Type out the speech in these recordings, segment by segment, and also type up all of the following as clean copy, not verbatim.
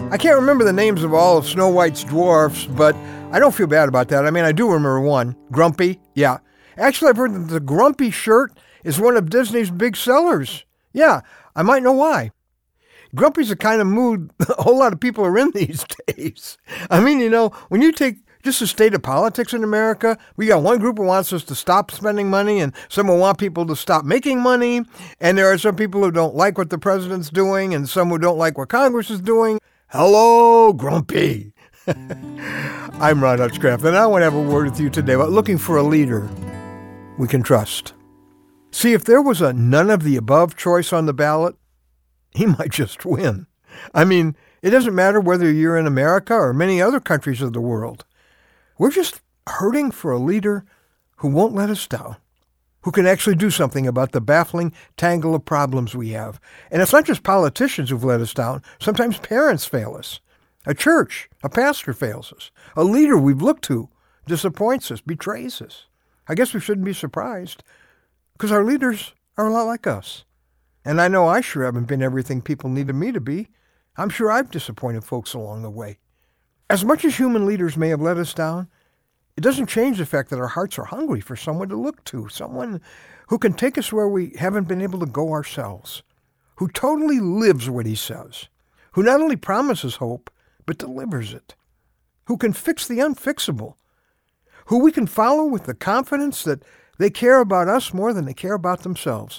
I can't remember the names of all of Snow White's dwarfs, but I don't feel bad about that. I mean, I do remember one, Grumpy. Yeah. Actually, I've heard that the Grumpy shirt is one of Disney's big sellers. Yeah, I might know why. Grumpy's the kind of mood a whole lot of people are in these days. I mean, when you take just the state of politics in America, we got one group who wants us to stop spending money, and some who want people to stop making money, and there are some people who don't like what the president's doing, and some who don't like what Congress is doing. Hello, Grumpy. I'm Ron Hutchcraft, and I want to have a word with you today about looking for a leader we can trust. See, if there was a none of the above choice on the ballot, he might just win. I mean, it doesn't matter whether you're in America or many other countries of the world. We're just hurting for a leader who won't let us down, who can actually do something about the baffling tangle of problems we have. And it's not just politicians who've let us down. Sometimes parents fail us. A church, a pastor fails us. A leader we've looked to disappoints us, betrays us. I guess we shouldn't be surprised, because our leaders are a lot like us. And I know I sure haven't been everything people needed me to be. I'm sure I've disappointed folks along the way. As much as human leaders may have let us down, it doesn't change the fact that our hearts are hungry for someone to look to, someone who can take us where we haven't been able to go ourselves, who totally lives what he says, who not only promises hope, but delivers it, who can fix the unfixable, who we can follow with the confidence that they care about us more than they care about themselves.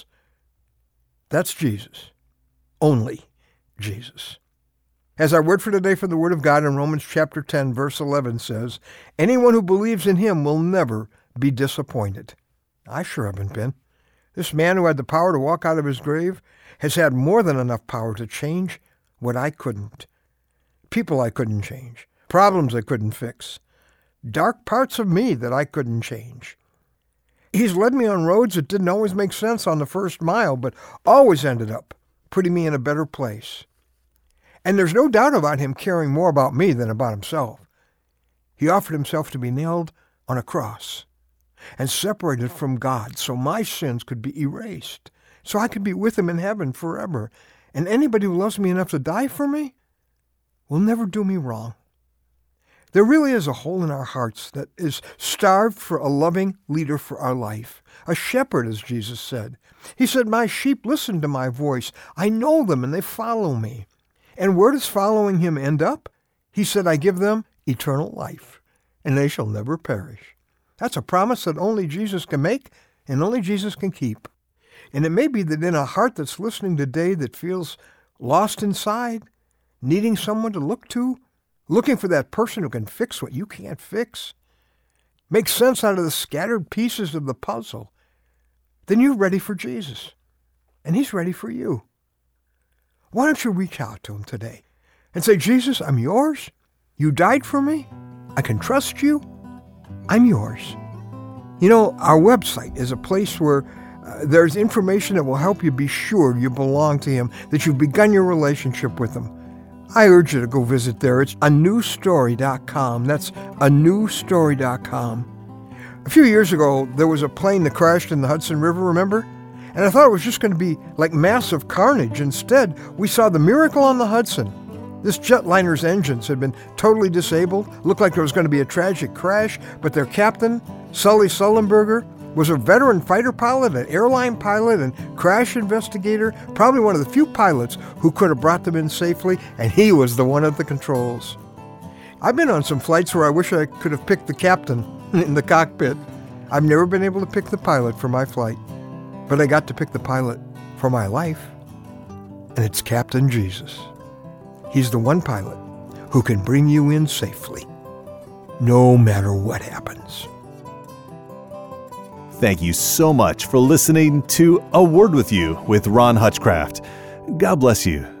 That's Jesus. Only Jesus. As our word for today from the Word of God in Romans chapter 10, verse 11 says, anyone who believes in him will never be disappointed. I sure haven't been. This man who had the power to walk out of his grave has had more than enough power to change what I couldn't. People I couldn't change. Problems I couldn't fix. Dark parts of me that I couldn't change. He's led me on roads that didn't always make sense on the first mile, but always ended up putting me in a better place. And there's no doubt about him caring more about me than about himself. He offered himself to be nailed on a cross and separated from God so my sins could be erased, so I could be with him in heaven forever. And anybody who loves me enough to die for me will never do me wrong. There really is a hole in our hearts that is starved for a loving leader for our life, a shepherd, as Jesus said. He said, my sheep listen to my voice. I know them and they follow me. And where does following him end up? He said, I give them eternal life, and they shall never perish. That's a promise that only Jesus can make and only Jesus can keep. And it may be that in a heart that's listening today that feels lost inside, needing someone to look to, looking for that person who can fix what you can't fix, make sense out of the scattered pieces of the puzzle, then you're ready for Jesus, and he's ready for you. Why don't you reach out to him today and say, Jesus, I'm yours. You died for me. I can trust you. I'm yours. Our website is a place where there's information that will help you be sure you belong to him, that you've begun your relationship with him. I urge you to go visit there. It's anewstory.com. That's anewstory.com. A few years ago, there was a plane that crashed in the Hudson River, remember? And I thought it was just going to be like massive carnage. Instead, we saw the miracle on the Hudson. This jetliner's engines had been totally disabled. Looked like there was going to be a tragic crash, but their captain, Sully Sullenberger, was a veteran fighter pilot, an airline pilot, and crash investigator, probably one of the few pilots who could have brought them in safely, and he was the one at the controls. I've been on some flights where I wish I could have picked the captain in the cockpit. I've never been able to pick the pilot for my flight. But I got to pick the pilot for my life, and it's Captain Jesus. He's the one pilot who can bring you in safely, no matter what happens. Thank you so much for listening to A Word With You with Ron Hutchcraft. God bless you.